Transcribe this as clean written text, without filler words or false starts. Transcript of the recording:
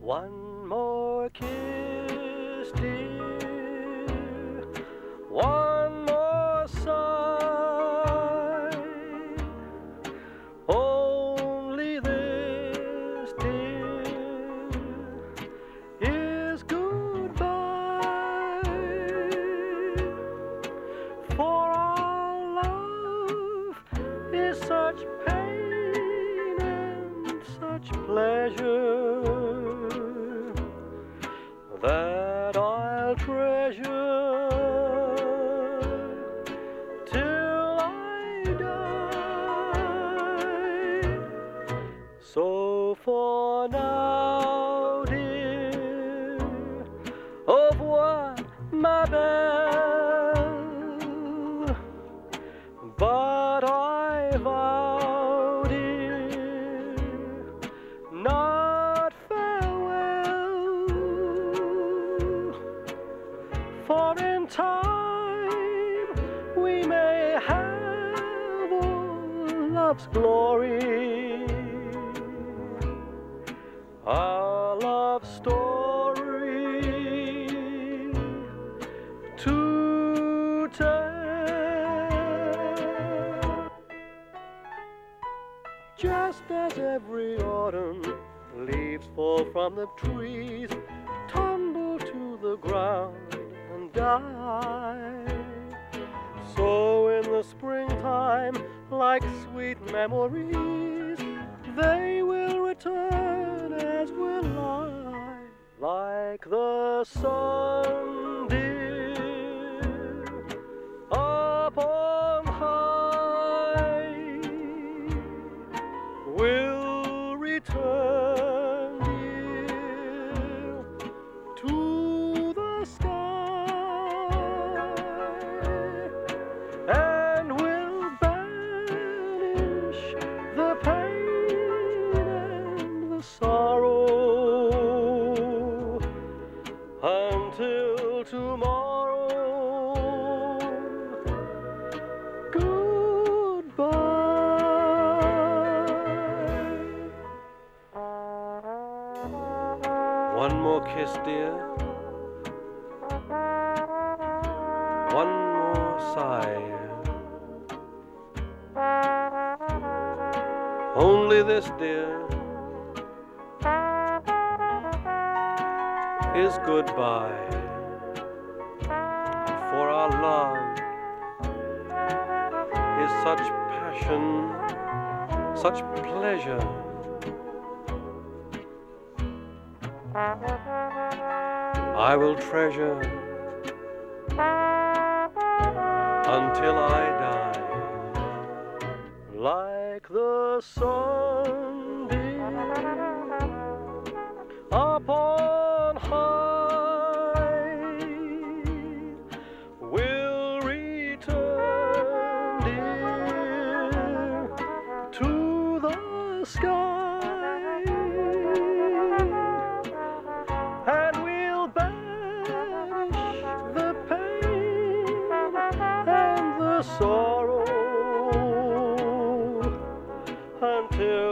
One more kiss, dear, one more sigh. Only this, dear, is goodbye. For our love is such pain and such pleasure that I'll treasure till I die. So for now, dear, au revoir, ma belle. But I vow, dear, not farewell. For in time we may have all love's glory, our love story to tell. Just as every autumn leaves fall from the trees, tumble to the ground and die, so in the springtime, like sweet memories, they will return as will I, like the sun, dear, up on high, will return, dear, to the sky, and will banish the pain and the sorrow until tomorrow. Goodbye. One more kiss, dear. One more sigh. Only this, dear, is goodbye. For our love is such passion, such pleasure. I will treasure until I die, like the sun, dear, upon high, will return, dear, to the sky, and will banish the pain and the sorrow until